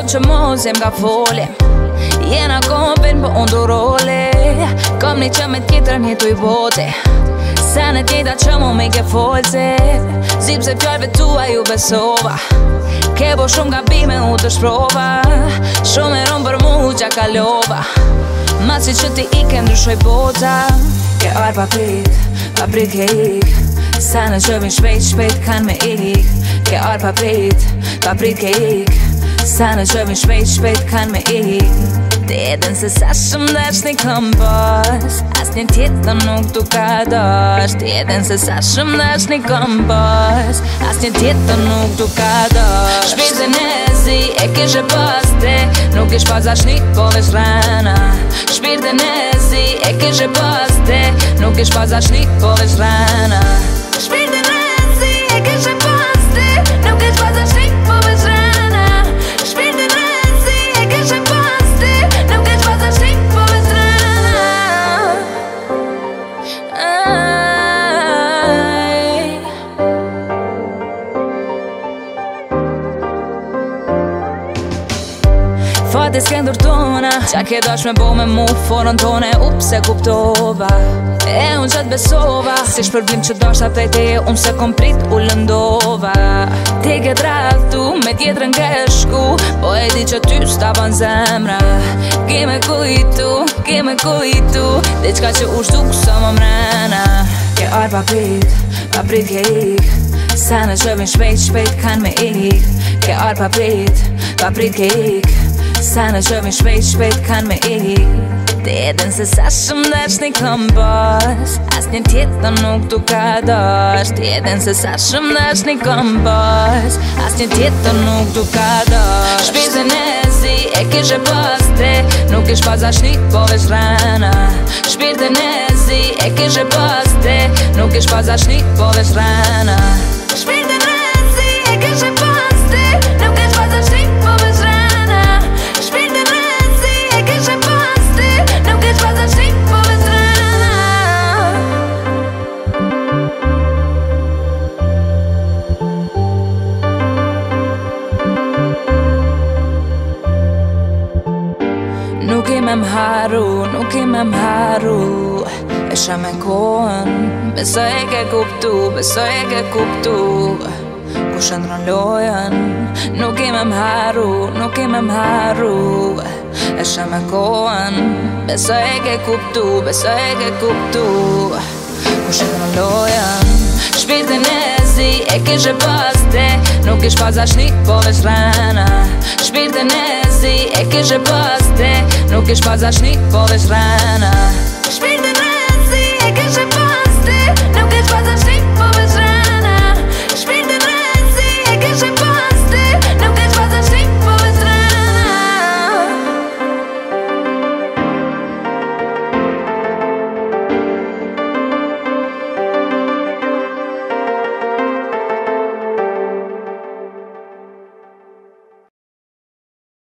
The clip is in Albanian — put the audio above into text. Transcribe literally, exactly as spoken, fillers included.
kon që mos jem nga fole. Jena kompin po unë du role. Kom një që me tjetër një tuj bote. Sa në tjeta që mu me ke folse. Zip se fjallve tua ju besova. Ke bo shumë gabime u të shprova. Shumë e romë për mu që kalova. Masi që ti ike ndryshoj bota. Ke arë pa prit, pa prit ke ik. Sa në që vin shpejt, shpejt kan me ik. Ke arë pa prit, pa prit ke ik. Sa në që vin shpejt, shpejt kan me ik. Ti edhen se sa shumë dash një kom bos. As një tjetër nuk tu ka dosh. Ti edhen se sa shumë dash një kom bos. As një tjetër nuk tu ka dosh. Shpirtin e zi e kishe poste. Nuk ish pas ashtë një po vesh rana. Shpirtin e zi e kishe poste. Nuk ish pas ashtë një po vesh rana. Shpirtin e zi e kishe poste. Nuk ish pas ashtë një po vesh rana. Shpirtin e zi e kishe poste. Nuk ish pas ashtë një po vesh rana. Fati s'kendur tona. Qa ke dosh me bo me mu forën tone. Ups e kuptova. E unë që t'besova. Si shpërblim që doshta prej teje. Unë se kom prit u lëndova. Ti ke trahtu me tjetër ngeshku. Po e di që ty s'ta ban zemra. Ki me kujtu, ki me kujtu. Diçka që u shtuk së më mrena. Ke arë pa prit, pa prit ke ik. Sa në që vin shpejt, shpejt kan me ik. Ke arë pa prit, pa prit ke ik. Sa në që vin shpejt, shpejt kan me ik. Ti edhen se sa shumë dash një kom bos. As një tjetër nuk tu ka dosh. Ti edhen se sa shumë dash një kom bos. As një tjetër nuk tu ka dosh. Shpirtin e zi e kishe poste. Nuk ish pas ashtë një po vesh rana. Shpirtin e zi e kishe poste. Nuk ish pas ashtë një po vesh rana. Shpirtin e zi e kishe poste. Nuk ish pas ashtë një po vesh rana. Shpirtin e zi e kishe poste. Nuk ish pas ashtë një po vesh rana. Nuk i me m'haru, nuk i me m'haru. Esha me kohën, beso e ke kuptu, beso e ke kuptu. Ku shëndron lojën, nuk i me m'haru, nuk i me m'haru. Esha me kohën, beso e ke kuptu, beso e ke kuptu. Ku shëndron lojën. Shpirtin e zi e kishe poste. Nuk ish pas ashtë një po vesh rana. Shpirtin e zi e kishe poste. Nuk ish pas ashtë një po vesh rana. Shpirtin e zi e kishe